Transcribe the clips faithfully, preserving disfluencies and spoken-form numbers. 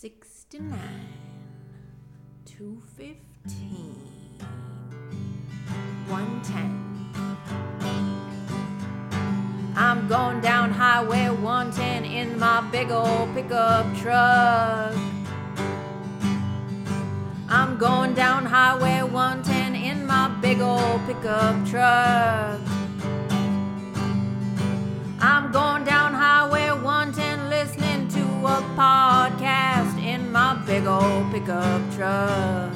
sixty-nine, two fifteen, one ten. I'm going down Highway one ten in my big old pickup truck. I'm going down Highway one ten in my big old pickup truck. I'm going down Highway one ten listening to a podcast in my big old pickup truck.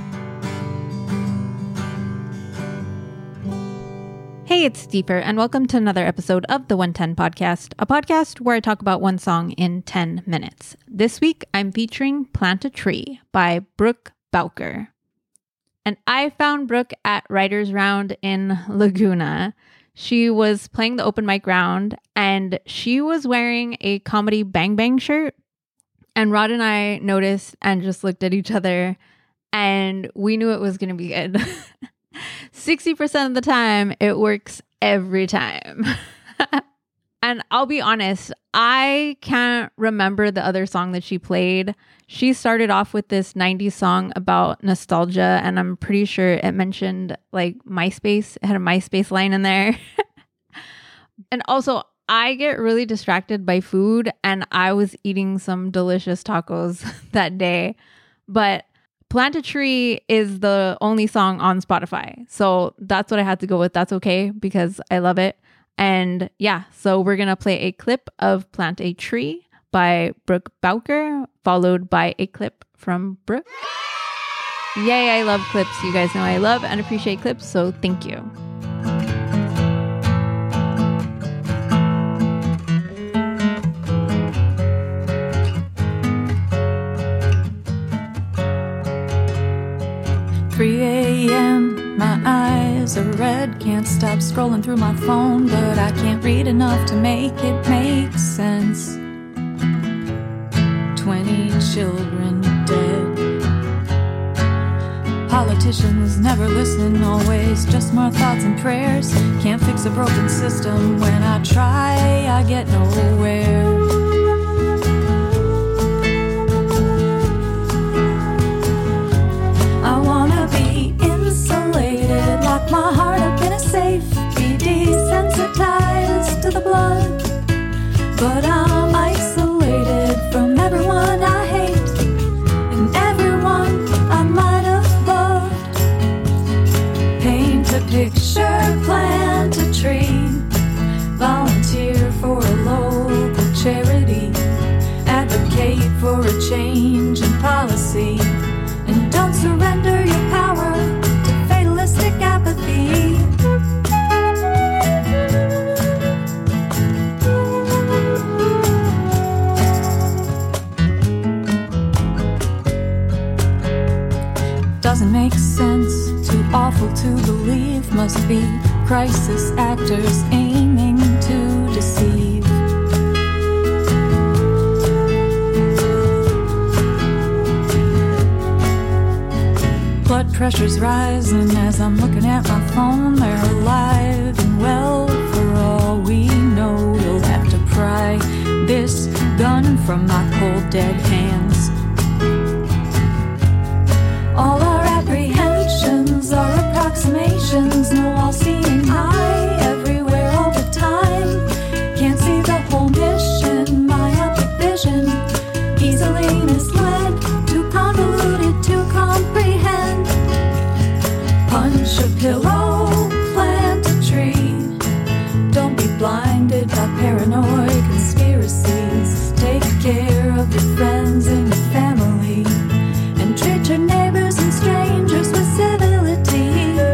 Hey, it's Deeper, and welcome to another episode of the one ten Podcast, a podcast where I talk about one song in ten minutes. This week, I'm featuring Plant a Tree by Brooke Bowker. And I found Brooke at Writers Round in Laguna. She was playing the open mic round, and she was wearing a Comedy Bang Bang shirt. And Rod and I noticed and just looked at each other, and we knew it was going to be good. sixty percent of the time, it works every time. And I'll be honest, I can't remember the other song that she played. She started off with this nineties song about nostalgia, and I'm pretty sure it mentioned like MySpace. It had a MySpace line in there. And also, I get really distracted by food, and I was eating some delicious tacos that day. But Plant a Tree is the only song on Spotify. So that's what I had to go with. That's okay because I love it. And yeah, so we're going to play a clip of Plant a Tree by Brooke Bowker, followed by a clip from Brooke. Yay, I love clips. You guys know I love and appreciate clips, so thank you. three a.m. My eyes are red. Can't stop scrolling through my phone, but I can't read enough to make it make sense. Twenty children dead. Politicians never listen, always just more thoughts and prayers. Can't fix a broken system. When I try, I get nowhere. Lock my heart up in a safe, be desensitized to the blood. But I'm isolated from everyone I hate and everyone I might have loved. Paint a picture, plant a tree, volunteer for a local charity, advocate for a change in policy, and don't surrender your power to fatalistic apathy. Doesn't make sense, too awful to believe. Must be crisis actors aiming to deceive. Blood pressure's rising as I'm looking at my phone. They're alive and well, for all we know. You'll have to pry this gun from my cold dead hands. All our apprehensions are approximations. No all-seeing eye everywhere all the time. Can't see the whole mission, myopic vision. Easily misled, too convoluted to comprehend. Punch a pillow, plant a tree. Don't be blinded by paranoid conspiracies. Take care of your friends and your family, and treat your neighbors and strangers with civility.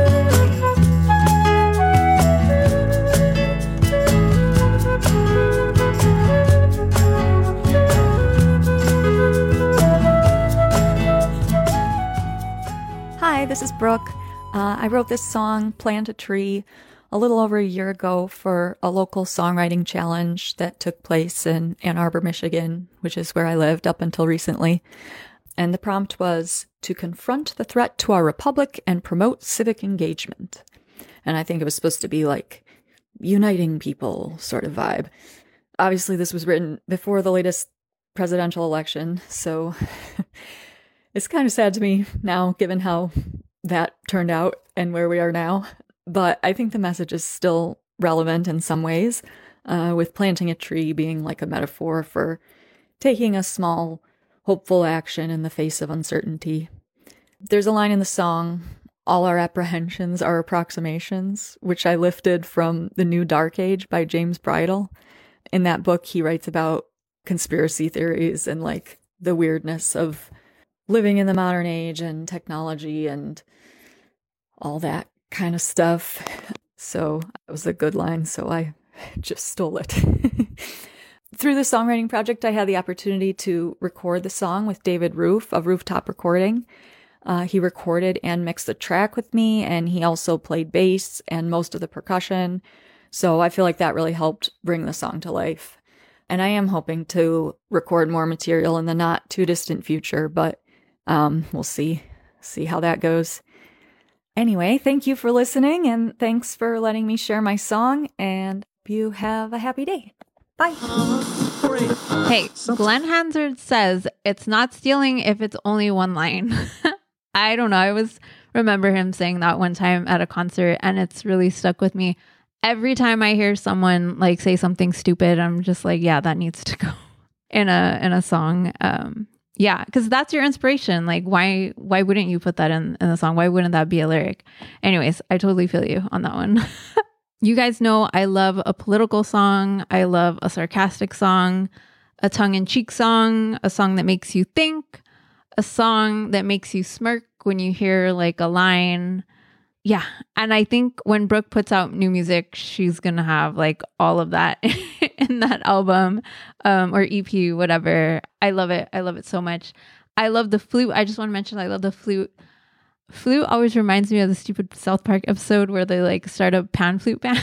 Hi, this is Brooke. Uh, I wrote this song, Plant a Tree, a little over a year ago for a local songwriting challenge that took place in Ann Arbor, Michigan, which is where I lived up until recently. And the prompt was to confront the threat to our republic and promote civic engagement. And I think it was supposed to be like uniting people sort of vibe. Obviously, this was written before the latest presidential election. So it's kind of sad to me now, given how that turned out and where we are now. But I think the message is still relevant in some ways, uh, with planting a tree being like a metaphor for taking a small, hopeful action in the face of uncertainty. There's a line in the song, "All our apprehensions are approximations," which I lifted from The New Dark Age by James Bridle. In that book, he writes about conspiracy theories and like the weirdness of living in the modern age and technology and all that kind of stuff. So it was a good line, so I just stole it. Through the songwriting project, I had the opportunity to record the song with David Roof of Rooftop Recording. Uh, he recorded and mixed the track with me, and he also played bass and most of the percussion. So I feel like that really helped bring the song to life. And I am hoping to record more material in the not too distant future, but um, we'll see, see how that goes. Anyway, thank you for listening, and thanks for letting me share my song, and hope you have a happy day. Bye. Hey, Glenn Hansard says it's not stealing if it's only one line. I don't know. I was remember him saying that one time at a concert, and it's really stuck with me. Every time I hear someone like say something stupid, I'm just like, yeah, that needs to go in a in a song. Um, yeah, because that's your inspiration. Like, why why wouldn't you put that in in the song? Why wouldn't that be a lyric? Anyways, I totally feel you on that one. You guys know I love a political song. I love a sarcastic song, a tongue-in-cheek song, a song that makes you think, a song that makes you smirk when you hear like a line. Yeah. And I think when Brooke puts out new music, she's going to have like all of that in that album um, or E P, whatever. I love it. I love it so much. I love the flute. I just want to mention I love the flute. Flute always reminds me of the stupid South Park episode where they like start a pan flute band.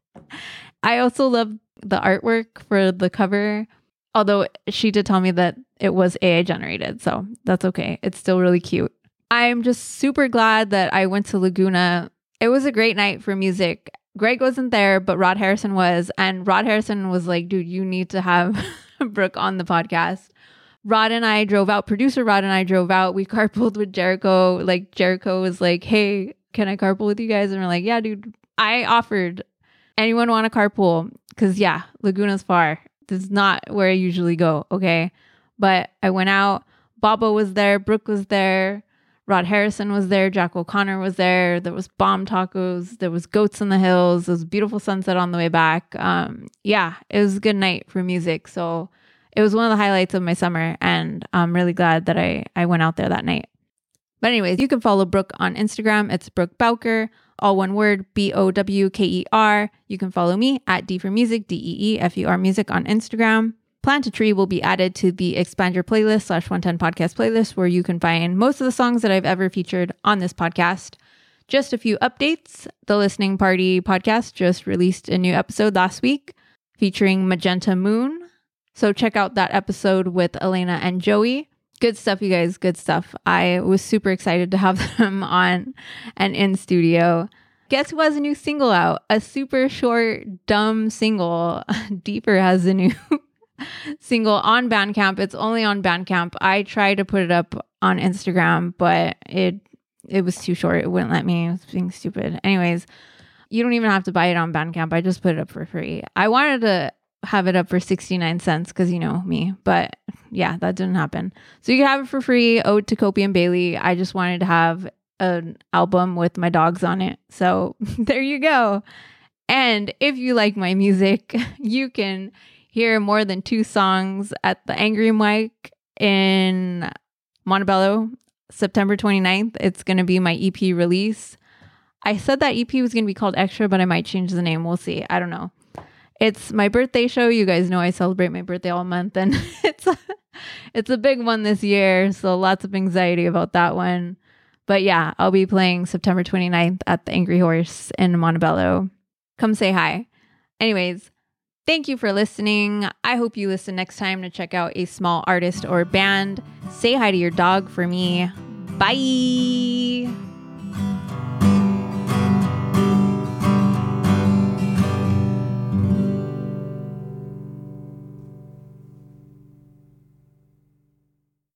I also love the artwork for the cover, although she did tell me that it was A I generated, so that's okay. It's still really cute. I'm just super glad that I went to Laguna. It was a great night for music. Greg wasn't there, but Rod Harrison was. And Rod Harrison was like, dude, you need to have Brooke on the podcast. Rod and I drove out. Producer Rod and I drove out. We carpooled with Jericho. Like Jericho was like, hey, can I carpool with you guys? And we're like, yeah, dude. I offered, anyone want to carpool? Because yeah, Laguna's far. This is not where I usually go. Okay. But I went out. Baba was there. Brooke was there. Rod Harrison was there. Jack O'Connor was there. There was bomb tacos. There was goats in the hills. There was a beautiful sunset on the way back. Um, yeah, it was a good night for music. So it was one of the highlights of my summer, and I'm really glad that I, I went out there that night. But anyways, you can follow Brooke on Instagram. It's Brooke Bowker, all one word, B O W K E R. You can follow me at D for Music, D E E F U R Music on Instagram. Plant a Tree will be added to the Expand Your Playlist slash one ten podcast playlist, where you can find most of the songs that I've ever featured on this podcast. Just a few updates. The Listening Party podcast just released a new episode last week featuring Magenta Moon. So check out that episode with Elena and Joey. Good stuff, you guys. Good stuff. I was super excited to have them on and in studio. Guess who has a new single out? A super short, dumb single. Deeper has a new single on Bandcamp. It's only on Bandcamp. I tried to put it up on Instagram, but it it was too short. It wouldn't let me. It was being stupid. Anyways, you don't even have to buy it on Bandcamp. I just put it up for free. I wanted to have it up for sixty-nine cents because, you know, me. But yeah, that didn't happen. So you can have it for free. Ode to Kopi and Bailey. I just wanted to have an album with my dogs on it. So there you go. And if you like my music, you can hear more than two songs at the Angry Mike in Montebello, September twenty-ninth. It's going to be my E P release. I said that E P was going to be called Extra, but I might change the name. We'll see. I don't know. It's my birthday show. You guys know I celebrate my birthday all month, and it's a, it's a big one this year. So lots of anxiety about that one. But yeah, I'll be playing September twenty-ninth at the Angry Horse in Montebello. Come say hi. Anyways, thank you for listening. I hope you listen next time to check out a small artist or band. Say hi to your dog for me. Bye.